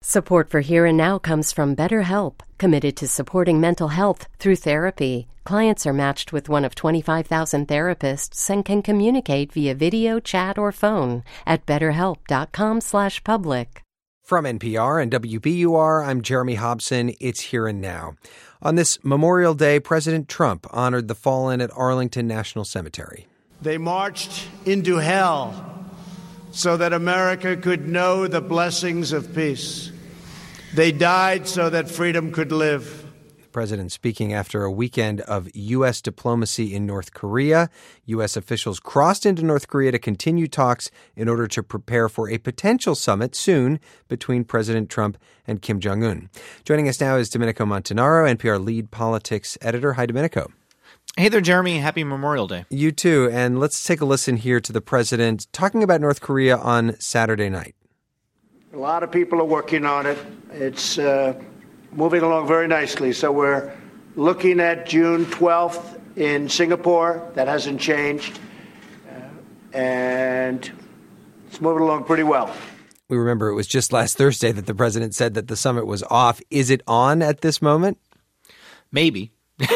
Support for Here and Now comes from BetterHelp, committed to supporting mental health through therapy. Clients are matched with one of 25,000 therapists and can communicate via video, chat, or phone at betterhelp.com/public. From NPR and WBUR, I'm Jeremy Hobson. It's Here and Now. On this Memorial Day, President Trump honored the fallen at Arlington National Cemetery. They marched into hell so that America could know the blessings of peace. They died so that freedom could live. The president speaking after a weekend of U.S. diplomacy in North Korea. U.S. officials crossed into North Korea to continue talks in order to prepare for a potential summit soon between President Trump and Kim Jong-un. Joining us now is Domenico Montanaro, NPR lead politics editor. Hi, Domenico. Hey there, Jeremy. Happy Memorial Day. You too. And let's take a listen here to the president talking about North Korea on Saturday night. A lot of people are working on it. It's moving along very nicely. So we're looking at June 12th in Singapore. That hasn't changed. And it's moving along pretty well. We remember it was just last Thursday that the president said that the summit was off. Is it on at this moment? Maybe.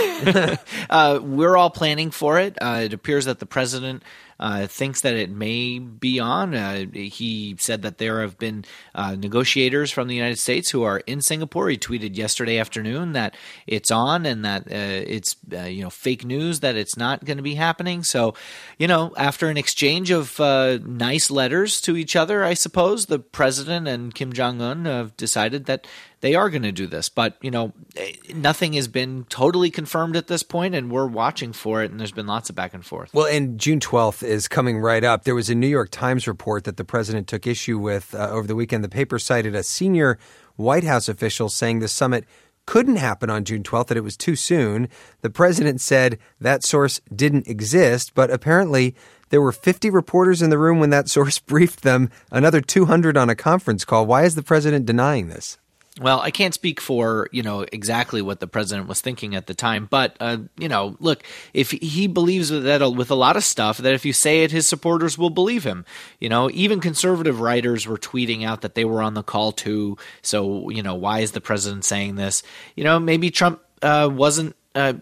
We're all planning for it. It appears that the president thinks that it may be on. He said that there have been negotiators from the United States who are in Singapore. He tweeted yesterday afternoon that it's on and that it's fake news that it's not going to be happening. So, after an exchange of nice letters to each other, I suppose the president and Kim Jong-un have decided that they are going to do this. But, nothing has been totally confirmed at this point, and we're watching for it, and there's been lots of back and forth. Well, and June 12th is coming right up. There was a New York Times report that the president took issue with over the weekend. The paper cited a senior White House official saying the summit couldn't happen on June 12th, that it was too soon. The president said that source didn't exist, but apparently there were 50 reporters in the room when that source briefed them, another 200 on a conference call. Why is the president denying this? Well, I can't speak for, exactly what the president was thinking at the time. But, look, if he believes that with a lot of stuff, that if you say it, his supporters will believe him. Even conservative writers were tweeting out that they were on the call too. So, why is the president saying this? Maybe Trump wasn't,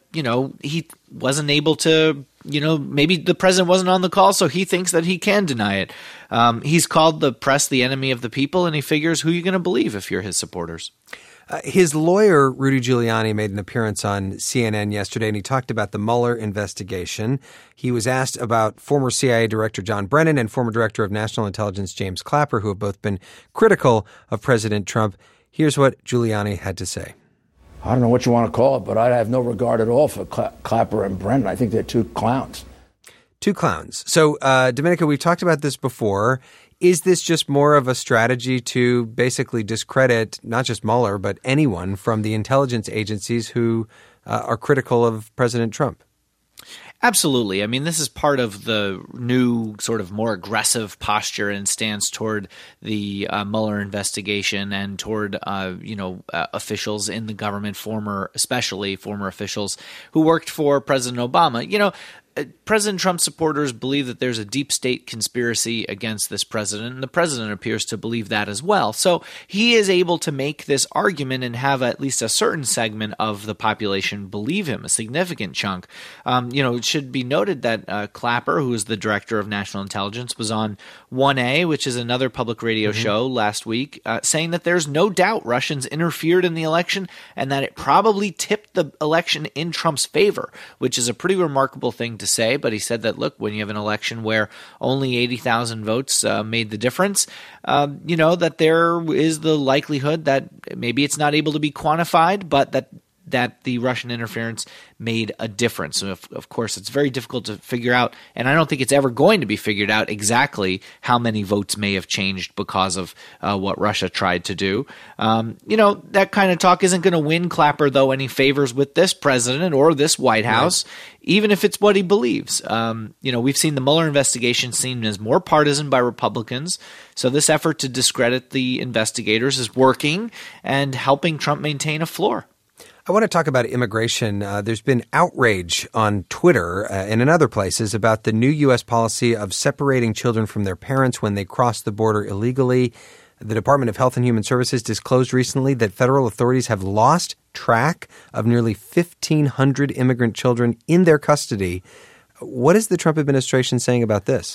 he wasn't able to, maybe the president wasn't on the call, so he thinks that he can deny it. He's called the press the enemy of the people, and he figures who you're going to believe if you're his supporters. His lawyer, Rudy Giuliani, made an appearance on CNN yesterday, and he talked about the Mueller investigation. He was asked about former CIA Director John Brennan and former Director of National Intelligence James Clapper, who have both been critical of President Trump. Here's what Giuliani had to say. I don't know what you want to call it, but I have no regard at all for Clapper and Brennan. I think they're two clowns. Two clowns. So, Domenico, we've talked about this before. Is this just more of a strategy to basically discredit not just Mueller, but anyone from the intelligence agencies who are critical of President Trump? Absolutely. I mean, this is part of the new sort of more aggressive posture and stance toward the Mueller investigation and toward, officials in the government, especially former officials who worked for President Obama. President Trump supporters believe that there's a deep state conspiracy against this president, and the president appears to believe that as well. So he is able to make this argument and have at least a certain segment of the population believe him, a significant chunk. It should be noted that Clapper, who is the director of national intelligence, was on 1A, which is another public radio show last week, saying that there's no doubt Russians interfered in the election and that it probably tipped the election in Trump's favor, which is a pretty remarkable thing to say. But he said that, look, when you have an election where only 80,000 votes made the difference, that there is the likelihood that maybe it's not able to be quantified, but that the Russian interference made a difference. So of course, it's very difficult to figure out, and I don't think it's ever going to be figured out exactly how many votes may have changed because of what Russia tried to do. That kind of talk isn't going to win Clapper, though, any favors with this president or this White House, even if it's what he believes. We've seen the Mueller investigation seen as more partisan by Republicans, so this effort to discredit the investigators is working and helping Trump maintain a floor. I want to talk about immigration. There's been outrage on Twitter and in other places about the new U.S. policy of separating children from their parents when they cross the border illegally. The Department of Health and Human Services disclosed recently that federal authorities have lost track of nearly 1,500 immigrant children in their custody. What is the Trump administration saying about this?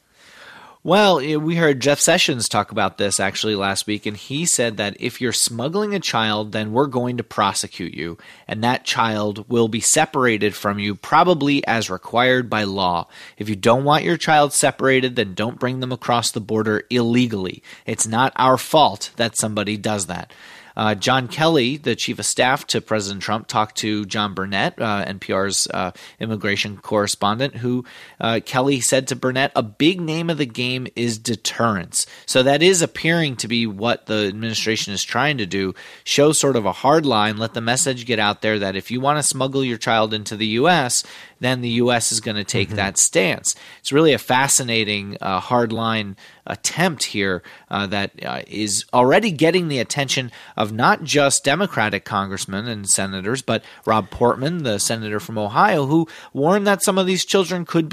Well, we heard Jeff Sessions talk about this actually last week, and he said that if you're smuggling a child, then we're going to prosecute you, and that child will be separated from you probably as required by law. If you don't want your child separated, then don't bring them across the border illegally. It's not our fault that somebody does that. John Kelly, the chief of staff to President Trump, talked to John Burnett, NPR's immigration correspondent, who Kelly said to Burnett, a big name of the game is deterrence. So that is appearing to be what the administration is trying to do, show sort of a hard line, let the message get out there that if you want to smuggle your child into the U.S., then the U.S. is going to take that stance. It's really a fascinating hardline attempt here that is already getting the attention of not just Democratic congressmen and senators, but Rob Portman, the senator from Ohio, who warned that some of these children could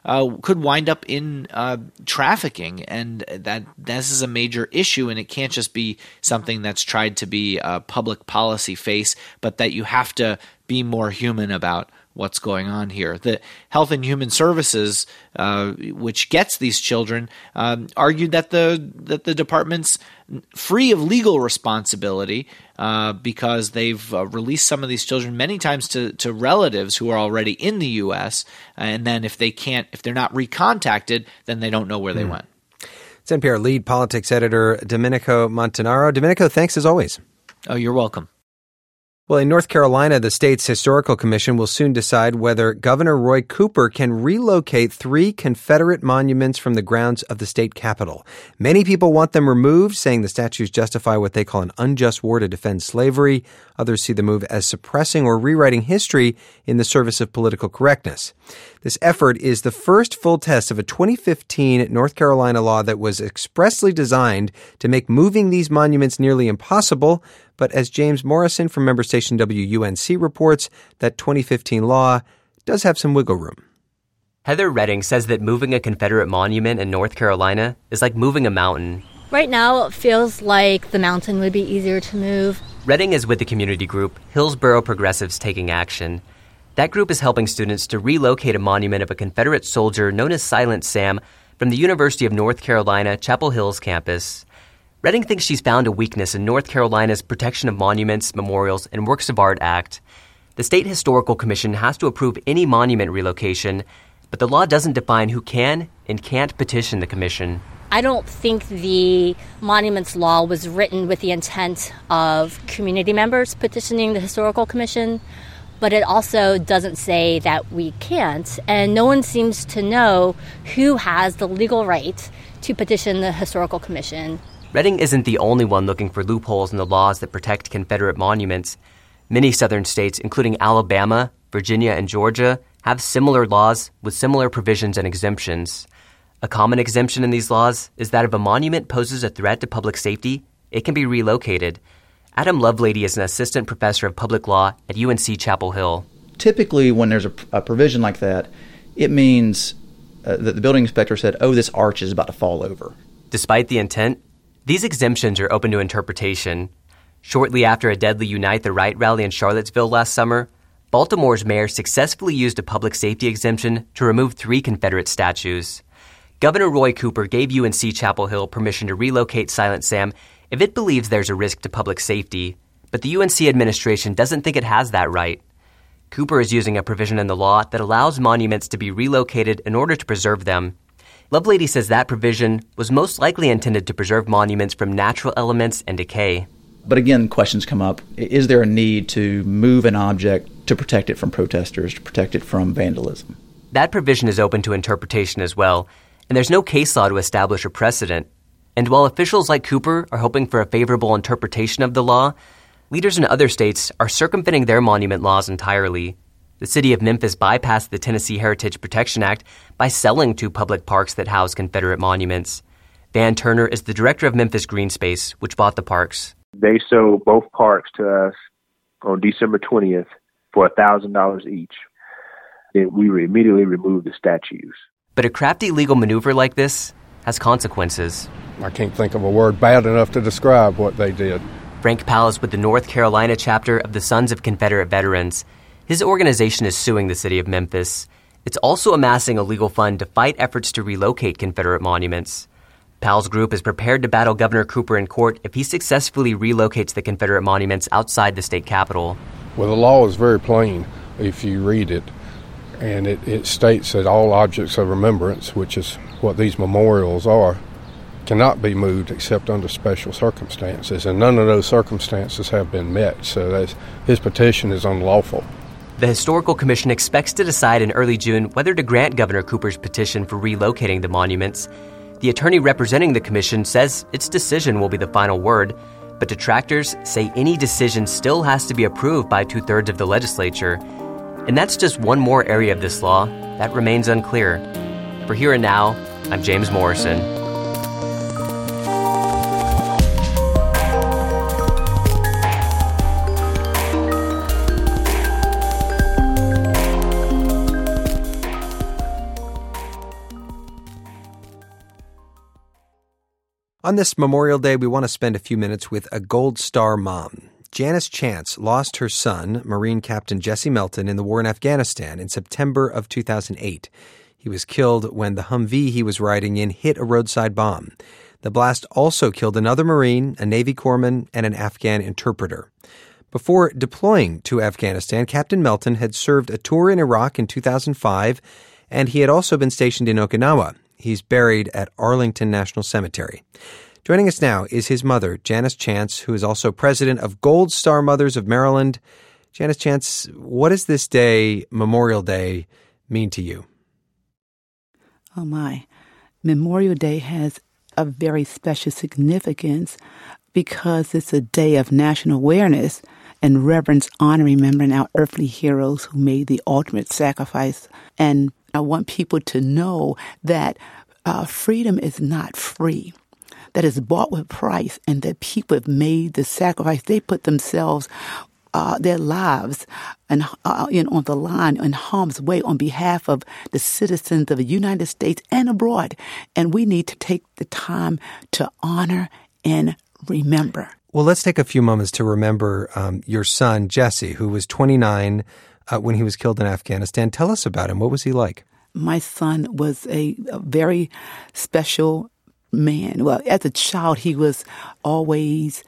wind up in trafficking, and that this is a major issue, and it can't just be something that's tried to be a public policy face, but that you have to be more human about what's going on here. The Health and Human Services, which gets these children, argued that the department's free of legal responsibility because they've released some of these children many times to relatives who are already in the U.S. And then if they're not recontacted, then they don't know where they went. It's NPR lead politics editor Domenico Montanaro. Domenico, thanks as always. Oh, you're welcome. Well, in North Carolina, the state's historical commission will soon decide whether Governor Roy Cooper can relocate 3 Confederate monuments from the grounds of the state capitol. Many people want them removed, saying the statues justify what they call an unjust war to defend slavery. Others see the move as suppressing or rewriting history in the service of political correctness. This effort is the first full test of a 2015 North Carolina law that was expressly designed to make moving these monuments nearly impossible. But as James Morrison from member station WUNC reports, that 2015 law does have some wiggle room. Heather Redding says that moving a Confederate monument in North Carolina is like moving a mountain. Right now, it feels like the mountain would be easier to move. Redding is with the community group Hillsborough Progressives Taking Action. That group is helping students to relocate a monument of a Confederate soldier known as Silent Sam from the University of North Carolina, Chapel Hill's campus. Redding thinks she's found a weakness in North Carolina's Protection of Monuments, Memorials, and Works of Art Act. The State Historical Commission has to approve any monument relocation, but the law doesn't define who can and can't petition the commission. I don't think the monuments law was written with the intent of community members petitioning the Historical Commission, but it also doesn't say that we can't, and no one seems to know who has the legal right to petition the Historical Commission. Redding isn't the only one looking for loopholes in the laws that protect Confederate monuments. Many southern states, including Alabama, Virginia, and Georgia, have similar laws with similar provisions and exemptions. A common exemption in these laws is that if a monument poses a threat to public safety, it can be relocated. Adam Lovelady is an assistant professor of public law at UNC Chapel Hill. Typically, when there's a provision like that, it means that the building inspector said, oh, this arch is about to fall over. Despite the intent, these exemptions are open to interpretation. Shortly after a deadly Unite the Right rally in Charlottesville last summer, Baltimore's mayor successfully used a public safety exemption to remove 3 Confederate statues. Governor Roy Cooper gave UNC Chapel Hill permission to relocate Silent Sam if it believes there's a risk to public safety, but the UNC administration doesn't think it has that right. Cooper is using a provision in the law that allows monuments to be relocated in order to preserve them. Lovelady says that provision was most likely intended to preserve monuments from natural elements and decay. But again, questions come up. Is there a need to move an object to protect it from protesters, to protect it from vandalism? That provision is open to interpretation as well, and there's no case law to establish a precedent. And while officials like Cooper are hoping for a favorable interpretation of the law, leaders in other states are circumventing their monument laws entirely. The city of Memphis bypassed the Tennessee Heritage Protection Act by selling 2 public parks that house Confederate monuments. Van Turner is the director of Memphis Green Space, which bought the parks. They sold both parks to us on December 20th for $1,000 each. Then we immediately removed the statues. But a crafty legal maneuver like this has consequences. I can't think of a word bad enough to describe what they did. Frank Powell is with the North Carolina chapter of the Sons of Confederate Veterans. His organization is suing the city of Memphis. It's also amassing a legal fund to fight efforts to relocate Confederate monuments. Powell's group is prepared to battle Governor Cooper in court if he successfully relocates the Confederate monuments outside the state capitol. Well, the law is very plain if you read it, and it states that all objects of remembrance, which is what these memorials are, cannot be moved except under special circumstances, and none of those circumstances have been met, so his petition is unlawful. The Historical Commission expects to decide in early June whether to grant Governor Cooper's petition for relocating the monuments. The attorney representing the commission says its decision will be the final word, but detractors say any decision still has to be approved by 2/3 of the legislature. And that's just one more area of this law that remains unclear. For Here and Now, I'm James Morrison. On this Memorial Day, we want to spend a few minutes with a Gold Star mom. Janice Chance lost her son, Marine Captain Jesse Melton, in the war in Afghanistan in September of 2008. He was killed when the Humvee he was riding in hit a roadside bomb. The blast also killed another Marine, a Navy corpsman, and an Afghan interpreter. Before deploying to Afghanistan, Captain Melton had served a tour in Iraq in 2005, and he had also been stationed in Okinawa. He's buried at Arlington National Cemetery. Joining us now is his mother, Janice Chance, who is also president of Gold Star Mothers of Maryland. Janice Chance, what does this day, Memorial Day, mean to you? Oh, my. Memorial Day has a very special significance because it's a day of national awareness and reverence, honor, remembering our earthly heroes who made the ultimate sacrifice. And I want people to know that freedom is not free, that it's bought with price, and that people have made the sacrifice. They put themselves, their lives, and on the line in harm's way on behalf of the citizens of the United States and abroad. And we need to take the time to honor and remember. Well, let's take a few moments to remember your son, Jesse, who was 29 when he was killed in Afghanistan. Tell us about him. What was he like? My son was a very special man. Well, as a child, he was always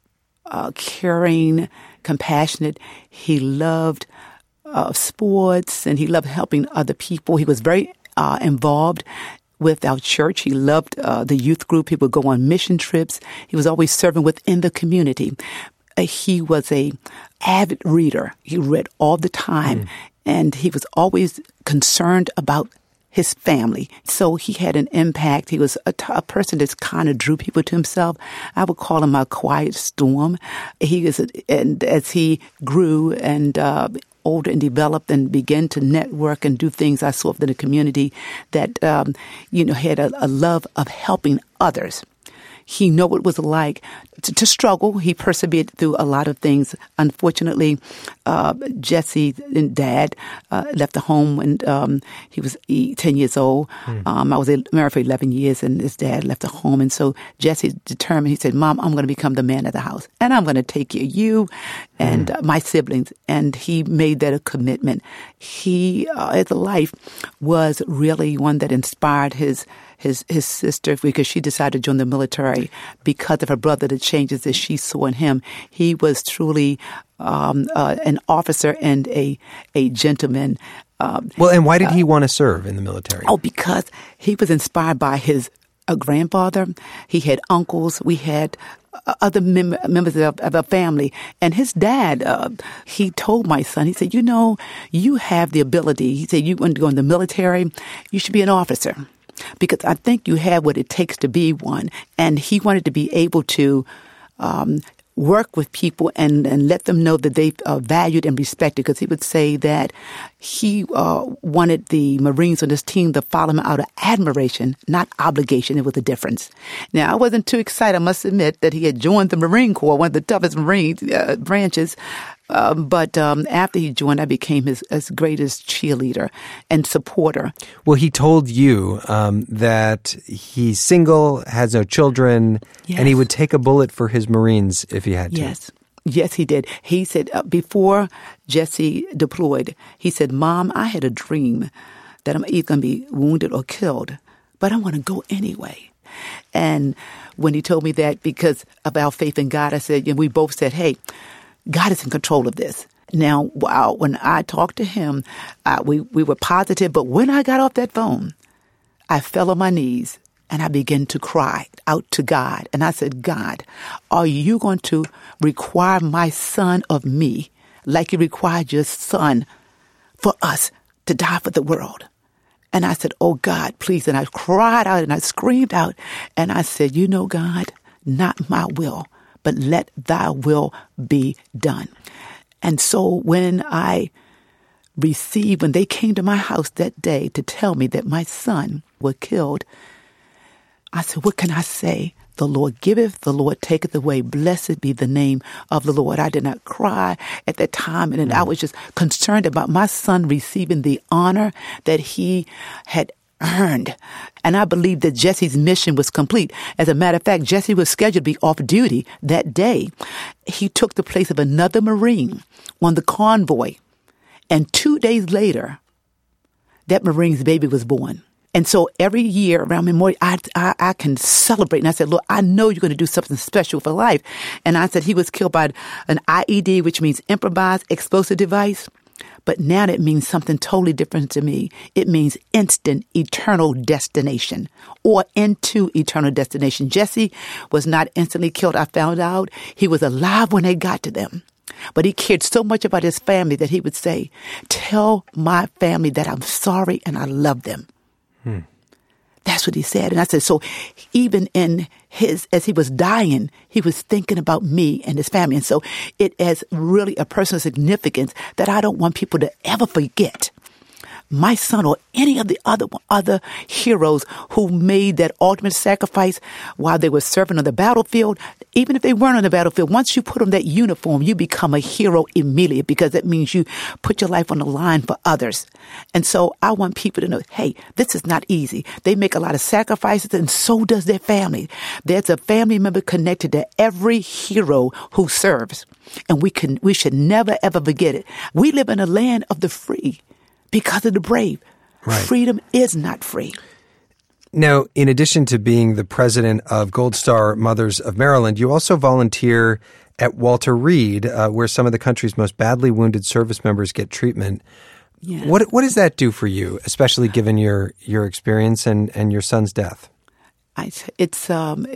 caring, compassionate. He loved sports, and he loved helping other people. He was very involved with our church. He loved the youth group. He would go on mission trips. He was always serving within the community. He was an avid reader. He read all the time, and he was always concerned about his family. So he had an impact. He was a person that kind of drew people to himself. I would call him a quiet storm. And as he grew and older and developed and began to network and do things, I saw in the community that, had a love of helping others. He knew what it was like to struggle. He persevered through a lot of things. Unfortunately, Jesse's dad left the home when he was 10 years old. I was married for 11 years, and his dad left the home. And so Jesse determined, he said, Mom, I'm going to become the man of the house, and I'm going to take care of you and my siblings. And he made that a commitment. He, as a life, was really one that inspired his sister, because she decided to join the military because of her brother, the changes that she saw in him. He was truly an officer and a gentleman. And why did he want to serve in the military? Because he was inspired by his grandfather. He had uncles. We had other members of our family. And his dad, he told my son, he said, you have the ability. He said, you want to go in the military, you should be an officer, because I think you have what it takes to be one. And he wanted to be able to work with people and let them know that they are valued and respected, because he would say that he wanted the Marines on his team to follow him out of admiration, not obligation. It was a difference. Now, I wasn't too excited, I must admit, that he had joined the Marine Corps, one of the toughest Marine branches. But after he joined, I became his greatest cheerleader and supporter. Well, he told you that he's single, has no children, and he would take a bullet for his Marines if he had to. Yes, he did. He said, before Jesse deployed, he said, Mom, I had a dream that I'm either going to be wounded or killed, but I want to go anyway. And when he told me that, because of our faith in God, I said, we both said, hey, God is in control of this. Now, when I talked to him, we were positive, but when I got off that phone, I fell on my knees and I began to cry out to God. And I said, God, are you going to require my son of me like you required your son for us to die for the world? And I said, oh, God, please. And I cried out and I screamed out. And I said, God, not my will, but let thy will be done. And so when they came to my house that day to tell me that my son was killed, I said, what can I say? The Lord giveth, the Lord taketh away. Blessed be the name of the Lord. I did not cry at that time. And I was just concerned about my son receiving the honor that he had earned. And I believe that Jesse's mission was complete. As a matter of fact, Jesse was scheduled to be off duty that day. He took the place of another Marine on the convoy. And 2 days later, that Marine's baby was born. And so every year around Memorial, I can celebrate. And I said, Lord, I know you're going to do something special for life. And I said he was killed by an IED, which means improvised explosive device. But now that means something totally different to me. It means instant eternal destination or into eternal destination. Jesse was not instantly killed. I found out he was alive when they got to them. But he cared so much about his family that he would say, tell my family that I'm sorry and I love them. That's what he said. And I said, so even as he was dying, he was thinking about me and his family. And so it has really a personal significance that I don't want people to ever forget. My son or any of the other heroes who made that ultimate sacrifice while they were serving on the battlefield, even if they weren't on the battlefield, once you put on that uniform, you become a hero immediately because that means you put your life on the line for others. And so I want people to know, hey, this is not easy. They make a lot of sacrifices and so does their family. There's a family member connected to every hero who serves. And we should never, ever forget it. We live in a land of the free. Because of the brave. Right. Freedom is not free. Now, in addition to being the president of Gold Star Mothers of Maryland, you also volunteer at Walter Reed, where some of the country's most badly wounded service members get treatment. Yes. What does that do for you, especially given your experience and your son's death? It's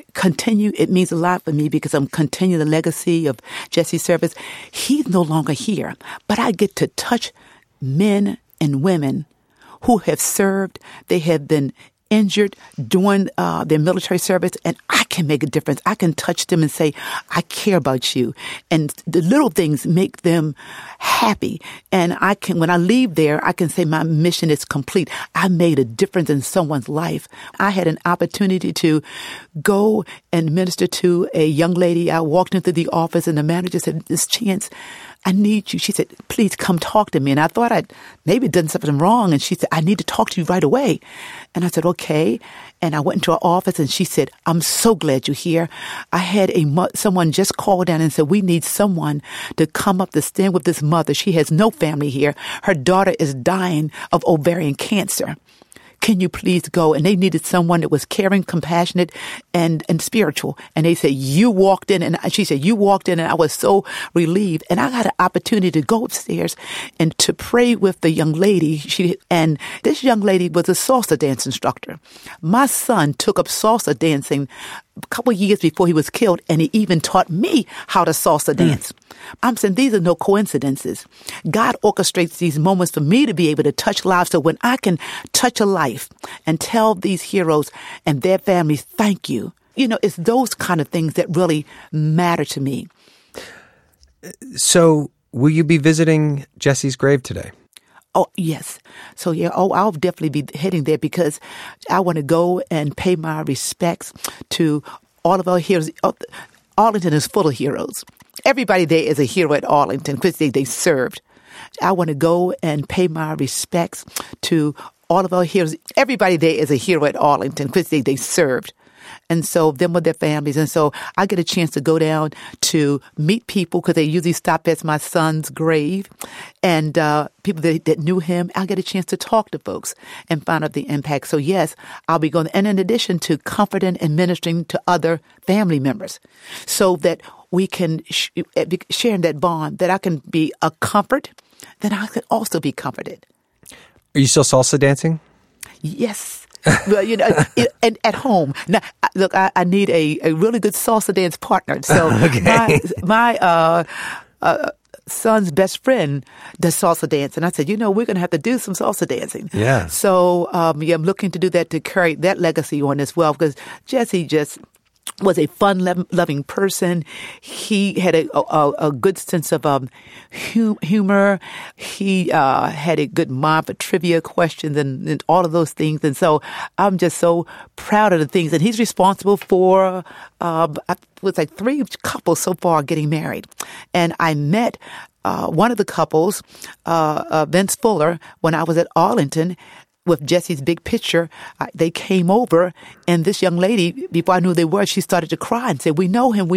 it means a lot for me because I'm continuing the legacy of Jesse's service. He's no longer here, but I get to touch men and women who have served. They have been injured during their military service, and I can make a difference. I can touch them and say, I care about you. And the little things make them happy. And when I leave there, I can say my mission is complete. I made a difference in someone's life. I had an opportunity to go and minister to a young lady. I walked into the office and the manager said, Miss Chance, I need you. She said, please come talk to me. And I thought I'd maybe done something wrong. And she said, I need to talk to you right away. And I said, okay. And I went into her office and she said, I'm so glad you're here. I had someone just called down and said, we need someone to come up to stand with this mother. She has no family here. Her daughter is dying of ovarian cancer. Can you please go? And they needed someone that was caring, compassionate, and spiritual. And they said, you walked in. And she said, you walked in. And I was so relieved. And I got an opportunity to go upstairs and to pray with the young lady. And this young lady was a salsa dance instructor. My son took up salsa dancing a couple of years before he was killed, and he even taught me how to salsa dance. I'm saying these are no coincidences. God orchestrates these moments for me to be able to touch lives. So when I can touch a life and tell these heroes and their families, thank you. It's those kind of things that really matter to me. So will you be visiting Jesse's grave today? Oh, yes. So, yeah, I'll definitely be heading there because I want to go and pay my respects to all of our heroes. Arlington is full of heroes. Everybody there is a hero at Arlington because they served. I want to go and pay my respects to all of our heroes. Everybody there is a hero at Arlington because they served. And so them with their families. And so I get a chance to go down to meet people because they usually stop at my son's grave. And people that knew him, I'll get a chance to talk to folks and find out the impact. So yes, I'll be going. And in addition to comforting and ministering to other family members so that we can share that bond, that I can be a comfort, then I could also be comforted. Are you still salsa dancing? Yes. Well, and at home. Now, look, I need a really good salsa dance partner. So okay. my son's best friend does salsa dance. And I said, we're going to have to do some salsa dancing. Yeah. So I'm looking to do that to carry that legacy on as well, because Jesse just was a fun-loving person. He had a good sense of humor. He had a good mind for trivia questions and all of those things. And so I'm just so proud of the things. And he's responsible for, was like 3 couples so far getting married. And I met one of the couples, Vince Fuller, when I was at Arlington, with Jesse's big picture. They came over, and this young lady, before I knew who they were, she started to cry and said, we know him.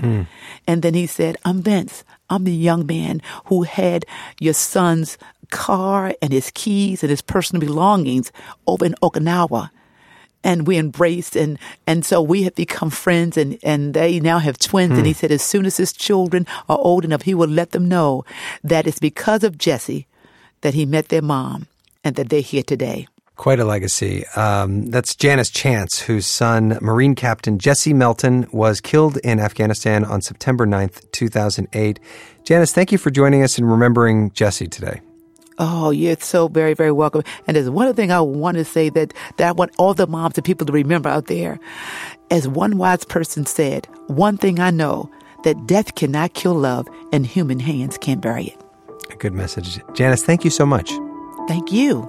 And then he said, I'm Vince. I'm the young man who had your son's car and his keys and his personal belongings over in Okinawa. And we embraced, and so we have become friends, and they now have twins. And he said as soon as his children are old enough, he will let them know that it's because of Jesse that he met their mom, and that they're here today. Quite a legacy. That's Janice Chance, whose son, Marine Captain Jesse Melton, was killed in Afghanistan on September 9th, 2008. Janice, thank you for joining us and remembering Jesse today. Oh, you're so very, very welcome. And there's one other thing I want to say that I want all the moms and people to remember out there. As one wise person said, one thing I know, that death cannot kill love and human hands can't bury it. A good message. Janice, thank you so much. Thank you.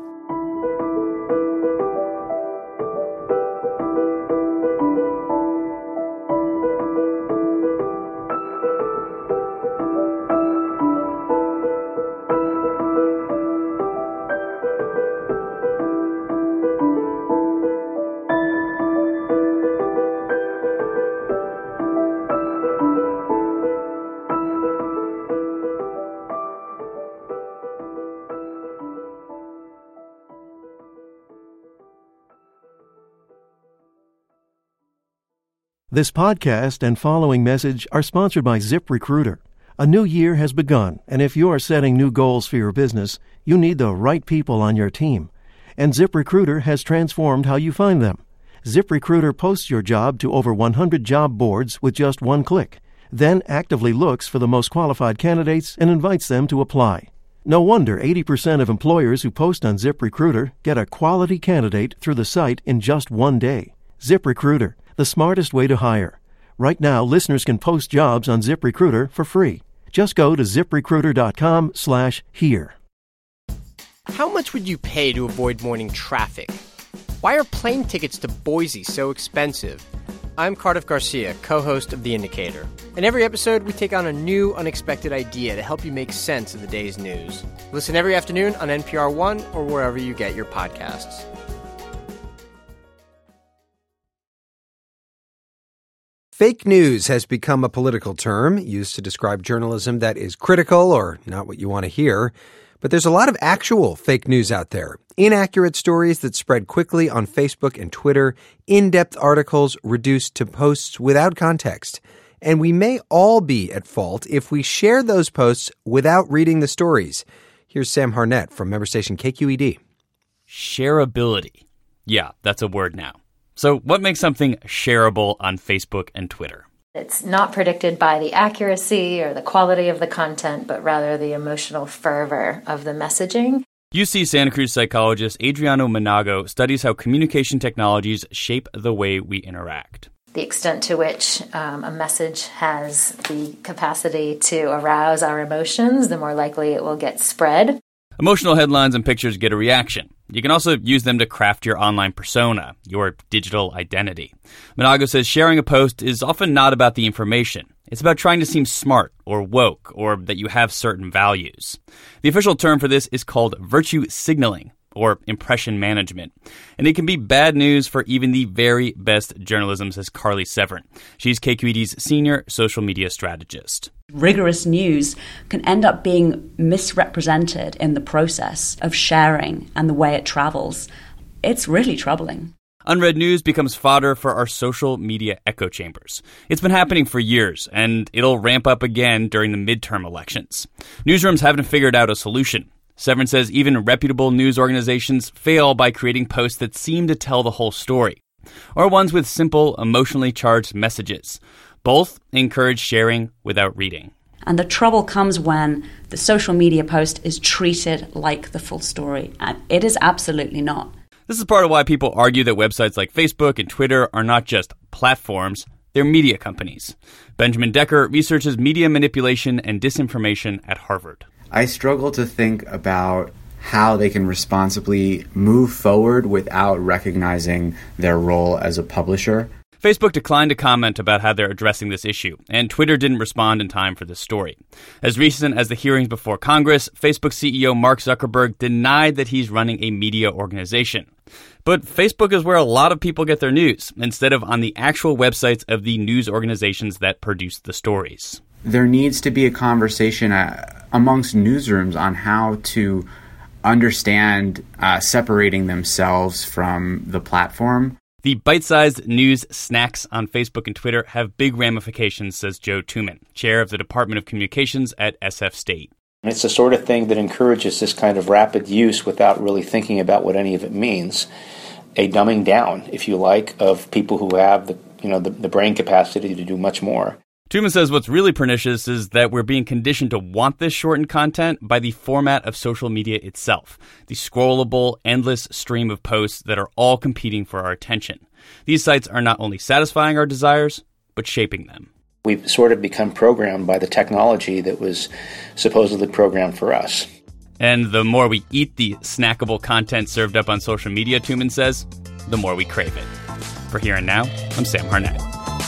This podcast and following message are sponsored by ZipRecruiter. A new year has begun, and if you are setting new goals for your business, you need the right people on your team. And ZipRecruiter has transformed how you find them. ZipRecruiter posts your job to over 100 job boards with just one click, then actively looks for the most qualified candidates and invites them to apply. No wonder 80% of employers who post on ZipRecruiter get a quality candidate through the site in just one day. ZipRecruiter, the smartest way to hire. Right now, listeners can post jobs on ZipRecruiter for free. Just go to ZipRecruiter.com/here. How much would you pay to avoid morning traffic? Why are plane tickets to Boise so expensive? I'm Cardiff Garcia, co-host of The Indicator. In every episode, we take on a new, unexpected idea to help you make sense of the day's news. Listen every afternoon on NPR One or wherever you get your podcasts. Fake news has become a political term used to describe journalism that is critical or not what you want to hear. But there's a lot of actual fake news out there. Inaccurate stories that spread quickly on Facebook and Twitter, in-depth articles reduced to posts without context. And we may all be at fault if we share those posts without reading the stories. Here's Sam Harnett from member station KQED. Shareability. Yeah, that's a word now. So what makes something shareable on Facebook and Twitter? It's not predicted by the accuracy or the quality of the content, but rather the emotional fervor of the messaging. UC Santa Cruz psychologist Adriano Monago studies how communication technologies shape the way we interact. The extent to which a message has the capacity to arouse our emotions, the more likely it will get spread. Emotional headlines and pictures get a reaction. You can also use them to craft your online persona, your digital identity. Minago says sharing a post is often not about the information. It's about trying to seem smart or woke or that you have certain values. The official term for this is called virtue signaling, or impression management. And it can be bad news for even the very best journalism, says Carly Severin. She's KQED's senior social media strategist. Rigorous news can end up being misrepresented in the process of sharing and the way it travels. It's really troubling. Unread news becomes fodder for our social media echo chambers. It's been happening for years, and it'll ramp up again during the midterm elections. Newsrooms haven't figured out a solution. Severin says even reputable news organizations fail by creating posts that seem to tell the whole story, or ones with simple, emotionally charged messages. Both encourage sharing without reading. And the trouble comes when the social media post is treated like the full story, and it is absolutely not. This is part of why people argue that websites like Facebook and Twitter are not just platforms, they're media companies. Benjamin Decker researches media manipulation and disinformation at Harvard. I struggle to think about how they can responsibly move forward without recognizing their role as a publisher. Facebook declined to comment about how they're addressing this issue, and Twitter didn't respond in time for this story. As recent as the hearings before Congress, Facebook CEO Mark Zuckerberg denied that he's running a media organization. But Facebook is where a lot of people get their news, instead of on the actual websites of the news organizations that produce the stories. There needs to be a conversation amongst newsrooms on how to understand separating themselves from the platform. The bite-sized news snacks on Facebook and Twitter have big ramifications, says Joe Tuman, chair of the Department of Communications at SF State. It's the sort of thing that encourages this kind of rapid use without really thinking about what any of it means. A dumbing down, if you like, of people who have the brain capacity to do much more. Tuman says what's really pernicious is that we're being conditioned to want this shortened content by the format of social media itself, the scrollable, endless stream of posts that are all competing for our attention. These sites are not only satisfying our desires, but shaping them. We've sort of become programmed by the technology that was supposedly programmed for us. And the more we eat the snackable content served up on social media, Tuman says, the more we crave it. For Here and Now, I'm Sam Harnett.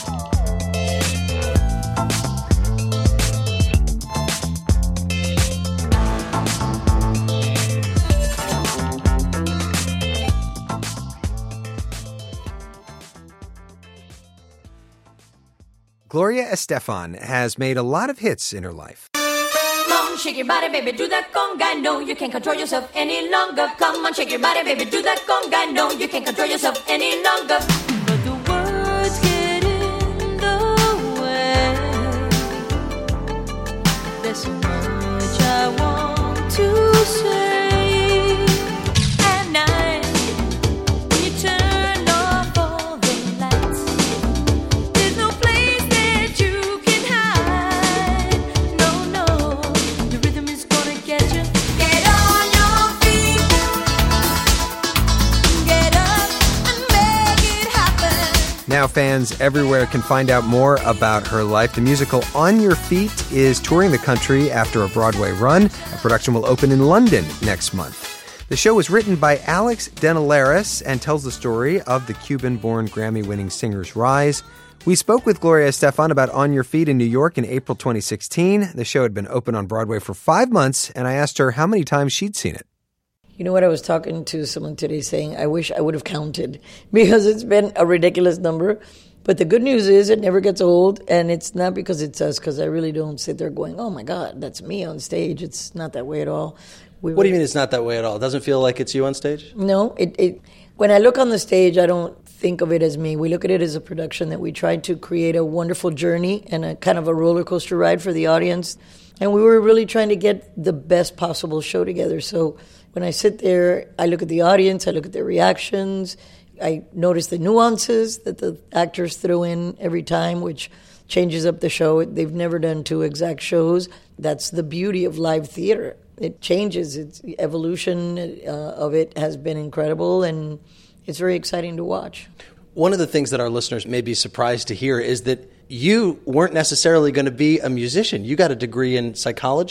Gloria Estefan has made a lot of hits in her life. Come on, shake your body, baby, do that conga. No, you can't control yourself any longer. Come on, shake your body, baby, do that conga. No, you can't control yourself any longer. But the words get in the way. There's so much I want to say. At night, when you turn off all the lights, there's no place that you can hide. No, the rhythm is gonna get you. Get on your feet, get up and make it happen. Now fans everywhere can find out more about her life. The musical On Your Feet is touring the country after a Broadway run. A production will open in London next month. The show was written by Alex Denelaris and tells the story of the Cuban-born Grammy-winning singer's rise. We spoke with Gloria Estefan about On Your Feet in New York in April 2016. The show had been open on Broadway for 5 months, and I asked her how many times she'd seen it. You know what, I was talking to someone today saying, I wish I would have counted because it's been a ridiculous number. But the good news is it never gets old, and it's not because it's us, because I really don't sit there going, oh my God, that's me on stage. It's not that way at all. What do you mean it's not that way at all? It doesn't feel like it's you on stage? No, when I look on the stage, I don't think of it as me. We look at it as a production that we tried to create a wonderful journey and a kind of a roller coaster ride for the audience. And we were really trying to get the best possible show together. So when I sit there, I look at the audience, I look at their reactions, I notice the nuances that the actors throw in every time, which changes up the show. They've never done 2 exact shows. That's the beauty of live theater. It changes. Its evolution of it has been incredible, and it's very exciting to watch. One of the things that our listeners may be surprised to hear is that you weren't necessarily going to be a musician. You got a degree in psychology?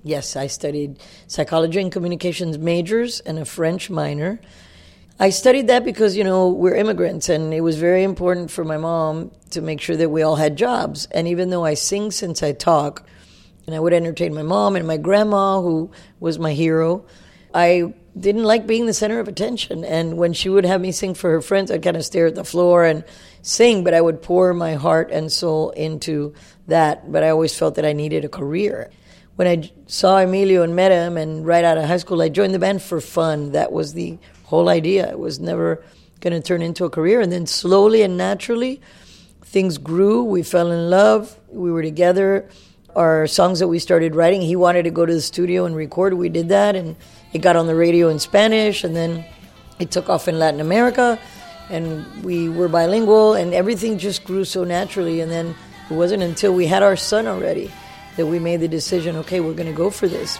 Yes, I studied psychology and communications majors and a French minor. I studied that because, we're immigrants, and it was very important for my mom to make sure that we all had jobs. And even though I sing since I talk, and I would entertain my mom and my grandma, who was my hero, I didn't like being the center of attention. And when she would have me sing for her friends, I'd kind of stare at the floor and sing, but I would pour my heart and soul into that. But I always felt that I needed a career. When I saw Emilio and met him, and right out of high school, I joined the band for fun. That was the whole idea. It was never going to turn into a career. And then slowly and naturally, things grew. We fell in love. We were together. Our songs that we started writing, he wanted to go to the studio and record. We did that, and it got on the radio in Spanish, and then it took off in Latin America, and we were bilingual, and everything just grew so naturally. And then it wasn't until we had our son already that we made the decision, okay, we're going to go for this.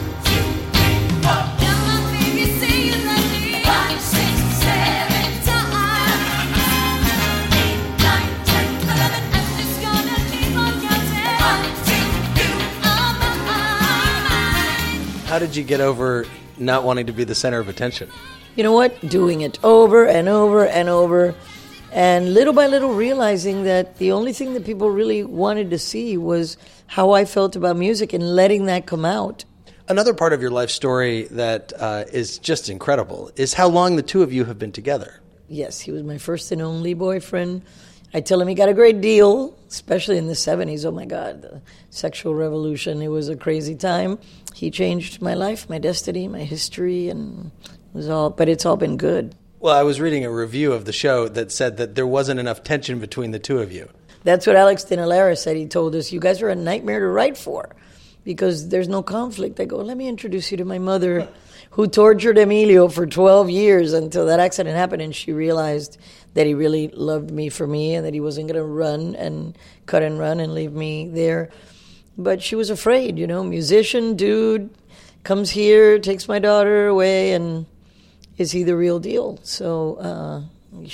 How did you get over not wanting to be the center of attention? You know what? Doing it over and over and over, and little by little realizing that the only thing that people really wanted to see was how I felt about music, and letting that come out. Another part of your life story that is just incredible is how long the two of you have been together. Yes, he was my first and only boyfriend. I tell him he got a great deal, especially in the 70s. Oh, my God, the sexual revolution. It was a crazy time. He changed my life, my destiny, my history, and but it's all been good. Well, I was reading a review of the show that said that there wasn't enough tension between the two of you. That's what Alex Dinalera said. He told us, you guys are a nightmare to write for because there's no conflict. I go, let me introduce you to my mother, who tortured Emilio for 12 years until that accident happened, and she realized that he really loved me for me and that he wasn't going to run and cut and run and leave me there. But she was afraid, musician, dude, comes here, takes my daughter away, and is he the real deal? So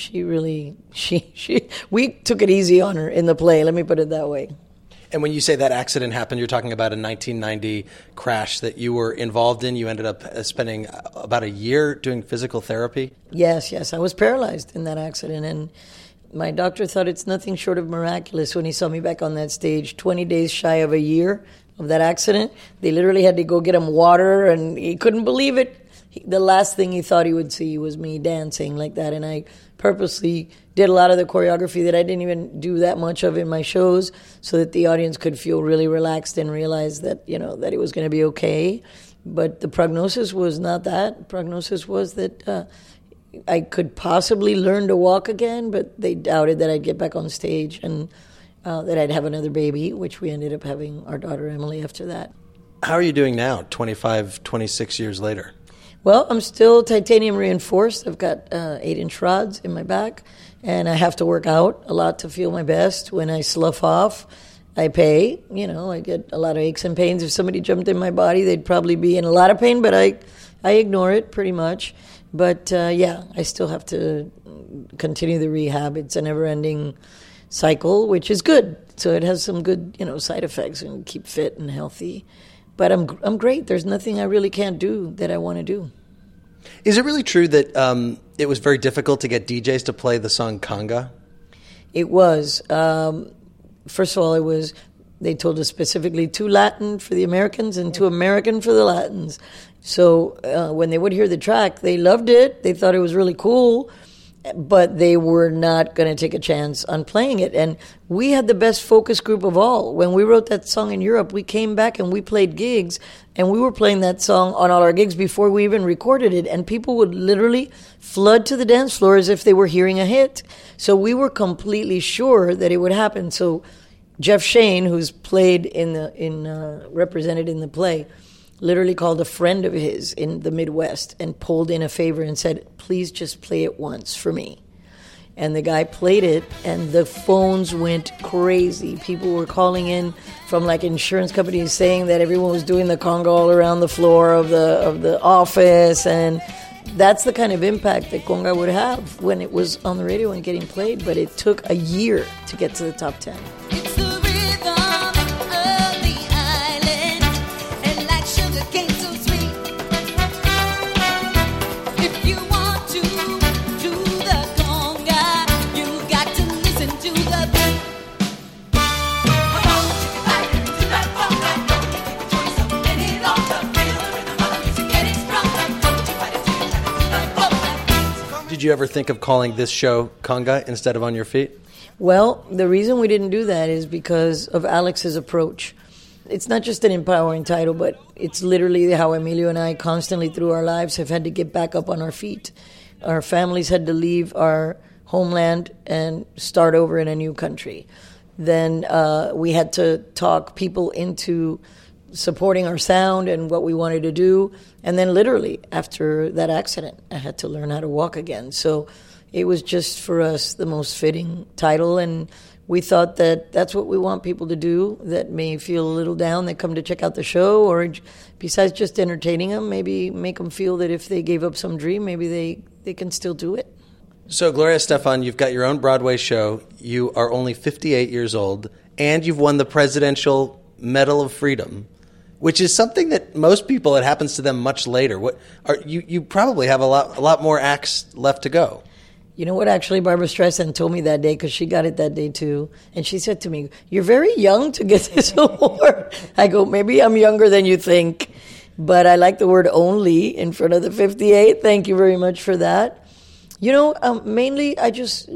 we took it easy on her in the play, let me put it that way. And when you say that accident happened, you're talking about a 1990 crash that you were involved in. You ended up spending about a year doing physical therapy. Yes. I was paralyzed in that accident, and my doctor thought it's nothing short of miraculous when he saw me back on that stage 20 days shy of a year of that accident. They literally had to go get him water, and he couldn't believe it. The last thing he thought he would see was me dancing like that, and I purposely did a lot of the choreography that I didn't even do that much of in my shows so that the audience could feel really relaxed and realize that, that it was going to be okay. But the prognosis was not that. The prognosis was that I could possibly learn to walk again, but they doubted that I'd get back on stage and that I'd have another baby, which we ended up having our daughter Emily after that. How are you doing now, 25, 26 years later? Well, I'm still titanium reinforced. I've got 8-inch rods in my back, and I have to work out a lot to feel my best. When I slough off, I pay. I get a lot of aches and pains. If somebody jumped in my body, they'd probably be in a lot of pain, but I ignore it pretty much. But, I still have to continue the rehab. It's a never-ending cycle, which is good. So it has some good, side effects and keep fit and healthy. But I'm great. There's nothing I really can't do that I want to do. Is it really true that it was very difficult to get DJs to play the song Conga? It was. First of all, they told us specifically too Latin for the Americans and too American for the Latins. So when they would hear the track, they loved it. They thought it was really cool, but they were not going to take a chance on playing it. And we had the best focus group of all. When we wrote that song in Europe, we came back and we played gigs, and we were playing that song on all our gigs before we even recorded it, and people would literally flood to the dance floor as if they were hearing a hit. So we were completely sure that it would happen. So Jeff Shane, who's played represented in the play, literally called a friend of his in the Midwest and pulled in a favor and said, please just play it once for me. And the guy played it, and the phones went crazy. People were calling in from insurance companies saying that everyone was doing the conga all around the floor of the office, and that's the kind of impact that conga would have when it was on the radio and getting played. But it took a year to get to the top 10. It's the rhythm of the island, and like Did you ever think of calling this show Conga instead of On Your Feet? Well, the reason we didn't do that is because of Alex's approach. It's not just an empowering title, but it's literally how Emilio and I constantly through our lives have had to get back up on our feet. Our families had to leave our homeland and start over in a new country. Then we had to talk people into supporting our sound and what we wanted to do. And then literally after that accident, I had to learn how to walk again. So it was just for us the most fitting title. And we thought that that's what we want people to do that may feel a little down, that come to check out the show, or besides just entertaining them, maybe make them feel that if they gave up some dream, maybe they can still do it. So, Gloria Estefan, you've got your own Broadway show. You are only 58 years old, and you've won the Presidential Medal of Freedom, which is something that most people, it happens to them much later. You probably have a lot more acts left to go. You know what, actually, Barbara Streisand told me that day, because she got it that day too, and she said to me, "You're very young to get this award." I go, "Maybe I'm younger than you think, but I like the word only in front of the 58. Thank you very much for that." You know, mainly I just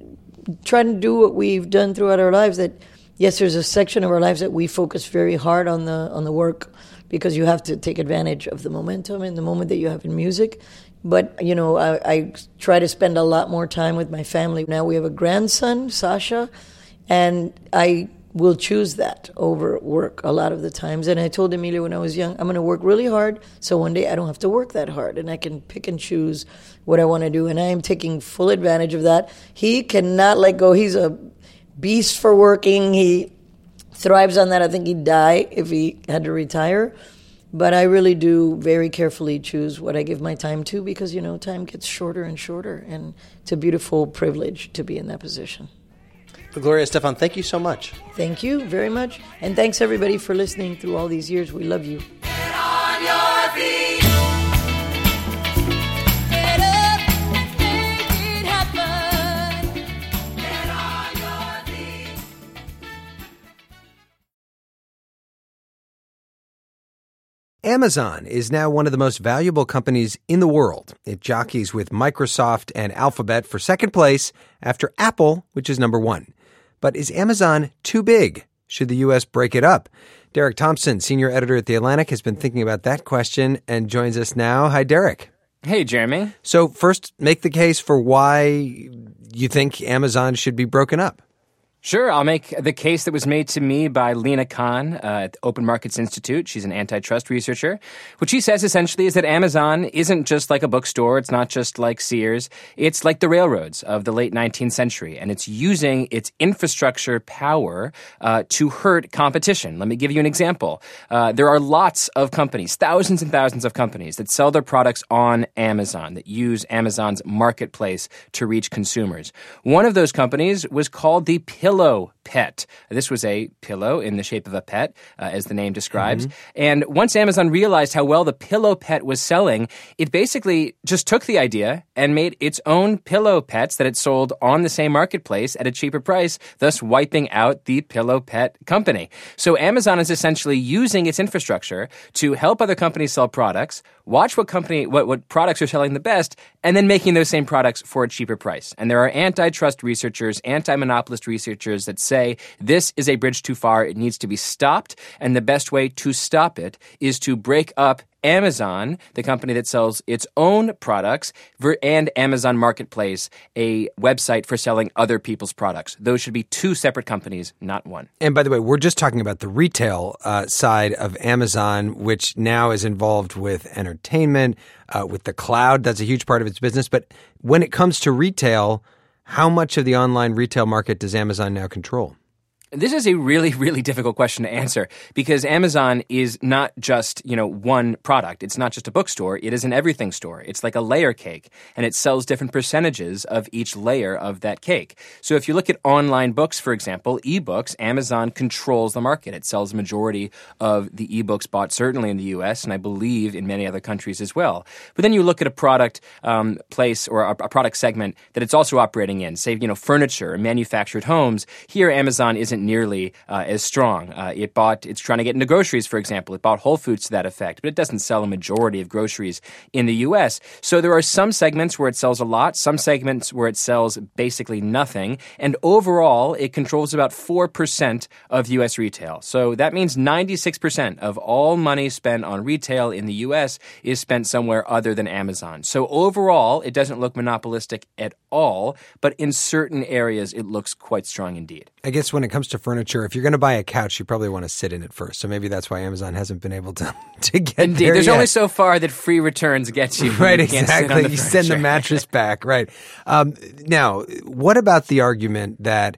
try to do what we've done throughout our lives, that, yes, there's a section of our lives that we focus very hard on the work, because you have to take advantage of the momentum and the moment that you have in music. But, you know, I try to spend a lot more time with my family. Now we have a grandson, Sasha, and I will choose that over work a lot of the times. And I told Emilio when I was young, I'm going to work really hard so one day I don't have to work that hard and I can pick and choose what I want to do. And I am taking full advantage of that. He cannot let go. He's a beast for working. He thrives on that. I think he'd die if he had to retire. But I really do very carefully choose what I give my time to, because, you know, time gets shorter and shorter, and it's a beautiful privilege to be in that position. Gloria Estefan, thank you so much. Thank you very much. And thanks, everybody, for listening through all these years. We love you. Get on your feet. Get up, make it happen. Get on your feet. Amazon is now one of the most valuable companies in the world. It jockeys with Microsoft and Alphabet for second place after Apple, which is number one. But is Amazon too big? Should the U.S. break it up? Derek Thompson, senior editor at The Atlantic, has been thinking about that question and joins us now. Hi, Derek. Hey, Jeremy. So first, make the case for why you think Amazon should be broken up. Sure, I'll make the case that was made to me by Lena Khan at the Open Markets Institute. She's an antitrust researcher. What she says essentially is that Amazon isn't just like a bookstore. It's not just like Sears. It's like the railroads of the late 19th century, and it's using its infrastructure power to hurt competition. Let me give you an example. There are lots of companies, thousands and thousands of companies that sell their products on Amazon, that use Amazon's marketplace to reach consumers. One of those companies was called the Pillow Pet. This was a pillow in the shape of a pet, as the name describes. Mm-hmm. And once Amazon realized how well the Pillow Pet was selling, it basically just took the idea and made its own pillow pets that it sold on the same marketplace at a cheaper price, thus wiping out the Pillow Pet company. So Amazon is essentially using its infrastructure to help other companies sell products, watch what products are selling the best, and then making those same products for a cheaper price. And there are antitrust researchers, anti-monopolist researchers that say this is a bridge too far. It needs to be stopped. And the best way to stop it is to break up Amazon, the company that sells its own products, and Amazon Marketplace, a website for selling other people's products. Those should be two separate companies, not one. And by the way, we're just talking about the retail side of Amazon, which now is involved with entertainment, with the cloud. That's a huge part of its business. But when it comes to retail, how much of the online retail market does Amazon now control? This is a really, really difficult question to answer because Amazon is not just, one product. It's not just a bookstore. It is an everything store. It's like a layer cake, and it sells different percentages of each layer of that cake. So if you look at online books, for example, ebooks, Amazon controls the market. It sells the majority of the ebooks bought certainly in the U.S. and I believe in many other countries as well. But then you look at a product place or a product segment that it's also operating in, say, furniture or manufactured homes. Here, Amazon isn't isn't nearly as strong. It's trying to get into groceries, for example. It bought Whole Foods to that effect, but it doesn't sell a majority of groceries in the U.S. So there are some segments where it sells a lot, some segments where it sells basically nothing, and overall, it controls about 4% of U.S. retail. So that means 96% of all money spent on retail in the U.S. is spent somewhere other than Amazon. So overall, it doesn't look monopolistic at all, but in certain areas, it looks quite strong indeed. I guess when it comes to furniture, if you're going to buy a couch, you probably want to sit in it first. So maybe that's why Amazon hasn't been able to get Indeed. there There's yet. only so far that free returns get you. Right, You can't sit on exactly. the You send the furniture. mattress back, right. Now, what about the argument that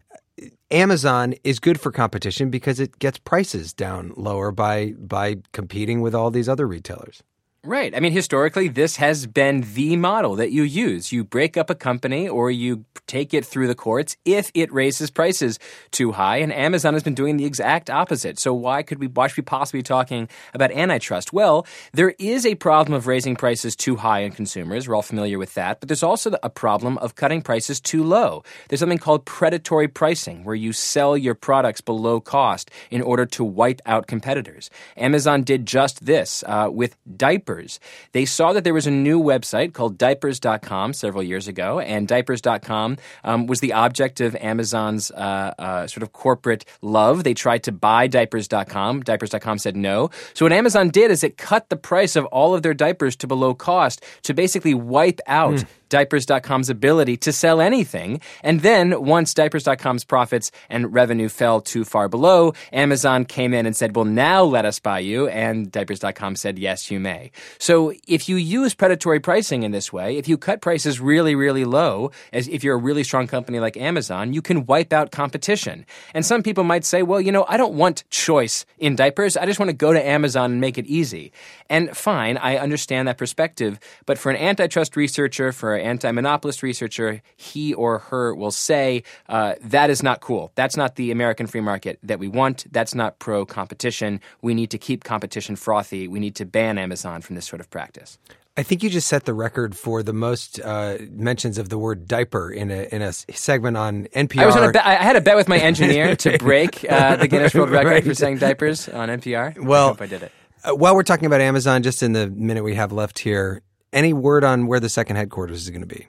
Amazon is good for competition because it gets prices down lower by competing with all these other retailers? Right. I mean, historically, this has been the model that you use. You break up a company or you take it through the courts if it raises prices too high, and Amazon has been doing the exact opposite. So why should we possibly be talking about antitrust? Well, there is a problem of raising prices too high on consumers. We're all familiar with that. But there's also a problem of cutting prices too low. There's something called predatory pricing, where you sell your products below cost in order to wipe out competitors. Amazon did just this with diapers. They saw that there was a new website called Diapers.com several years ago, and Diapers.com was the object of Amazon's sort of corporate love. They tried to buy Diapers.com. Diapers.com said no. So what Amazon did is it cut the price of all of their diapers to below cost to basically wipe out Diapers.com's ability to sell anything. And then once Diapers.com's profits and revenue fell too far below, Amazon came in and said, well, now let us buy you. And Diapers.com said, yes, you may. So if you use predatory pricing in this way, if you cut prices really, really low, as if you're a really strong company like Amazon, you can wipe out competition. And some people might say, well, I don't want choice in diapers. I just want to go to Amazon and make it easy. And fine, I understand that perspective. But for an antitrust researcher, for an anti-monopolist researcher, he or her will say that is not cool. That's not the American free market that we want. That's not pro-competition. We need to keep competition frothy. We need to ban Amazon from this sort of practice. I think you just set the record for the most mentions of the word diaper in a segment on NPR. I had a bet with my engineer to break the Guinness World Record for saying diapers on NPR. Well, I hope I did it. While we're talking about Amazon, just in the minute we have left here, any word on where the second headquarters is going to be?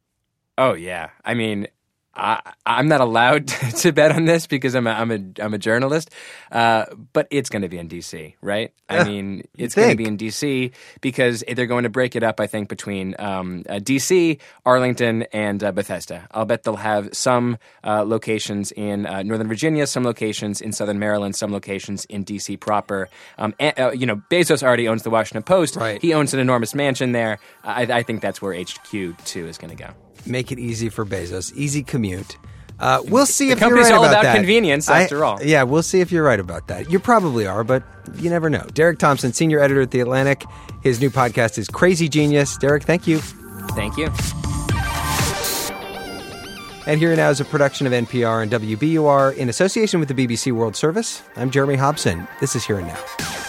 Oh, yeah. I mean, I'm not allowed to bet on this because I'm a journalist, but it's going to be in D.C., right? I mean, it's going to be in D.C. because they're going to break it up, I think, between D.C., Arlington, and Bethesda. I'll bet they'll have some locations in Northern Virginia, some locations in Southern Maryland, some locations in D.C. proper. Bezos already owns the Washington Post. Right. He owns an enormous mansion there. I think that's where HQ2 is going to go. Make it easy for Bezos. Easy commute. We'll see if the you're right company's all about about that. convenience, after all. Yeah, we'll see if you're right about that. You probably are, but you never know. Derek Thompson, senior editor at The Atlantic. His new podcast is Crazy Genius. Derek, thank you. Thank you. And Here and Now is a production of NPR and WBUR in association with the BBC World Service. I'm Jeremy Hobson. This is Here and Now.